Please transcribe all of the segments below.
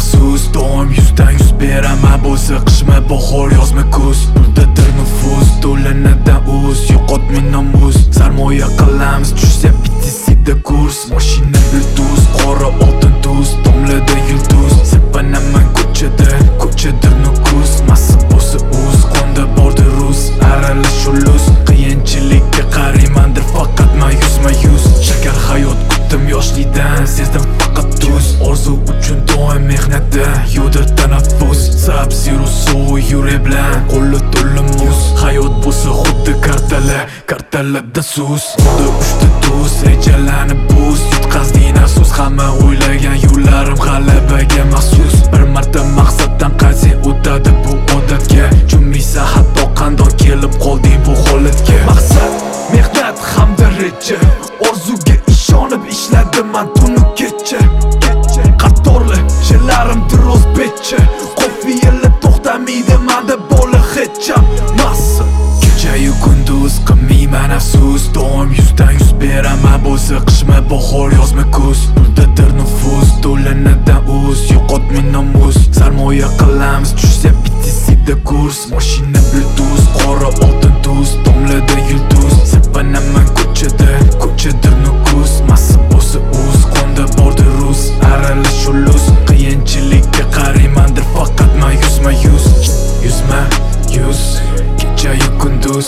afsus, doim 100 beraman. Bo'lsa qishmi, bahor, yozmi, kuz, puldadir nufuz, to'lanadan uz, yo'qotmay nomus. Sarmoya qilamiz, tushsa bittisida kurs, mashina bluetooth, qora oltin tuz, tomlada yulduz. Sirpanaman ko'chadir nukus, massa bo'lsa uz, qonda bordir rus, aralash ulus. Qiyinchilikka qaraymandir faqat ma'yus. Shakar hayot kutdim yoshlikdan, sezdim faqat tuz. Orzu uchun doim mehnatda, yo'dir tanaffus. Sub-zero suv yurak bilan, qo'li to'la muz. Hayot bo'lsa xuddi kartalarda sus. Xuddi uchta tuz, rejalarni buz, yutqazding afsus. Hamma o'ylagan yo'llarim g'alabaga maxsus. Bir marta maqsaddan qaytsang o'tadi bu odatga. Cho'miysa hatto qandoq kelib qolding bu holatga. Maqsad, mehnat hamda reja, orzuga ishonib ishladim man tunu kecha. Qatorli she'rlarimdir o'zbekcha, qofiyalar to'xtamaydi manda bola hecham. Massa kechayu kunduz qilmayman afsus, doim 100 beraman. Bo'lsa qishmi, bahor, yozmi, kuz, puldadir nufuz, to'lanadan uz, yo'qotmay nomus. Sarmoya qilamiz, tushsa bittisida kurs, mashina bluetooth, qora oltin tuz, tomlada yulduz. Sirpanaman ko'chadir nukus, massa bo'lsa uz, qonda bordir rus, aralash ulus. Qiyinchilikka qaraymandir faqat ma'yus. Yuzma-yuz, kechayu kunduz,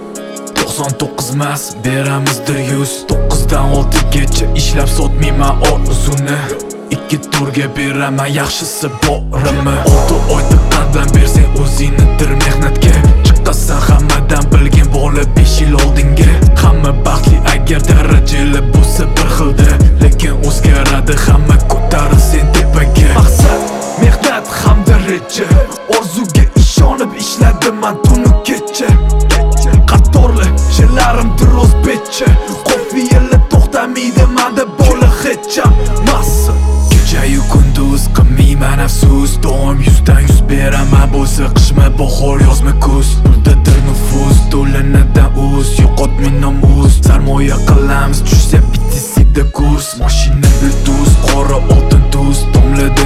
99 mas, beramizdir 100. 9dan 6gacha ishlab sotmayman orzuni, 2 turga beraman yaxshisi borimni. 6 oyda qadam bersang o'zingnidir mehnatga, chiqasan hammadan bilgin bola 5 yil oldinga. Hamma baxtli agar darajali bo'lsa bir xilda, lekin o'zgaradi hamma ko'tarilsen tepaga. Maqsad, mehnat hamda reja, orzuga ishonib ishladim man tunu kecha. Qatorli she'rlarimdir o'zbekcha, qofiyalar to'xtamaydi manda bola hecham. Massa kechayu kunduz qilmayman afsus, doim 100 beraman. Bo'lsa qishmi, bahor, yozmi, kuz, puldadir nufuz, to'lanadan uz, yo'qotmay nomus. Sarmoya qilamiz, tushsa bittisida kurs, mashina bluetooth, qora oltin tuz, tomlada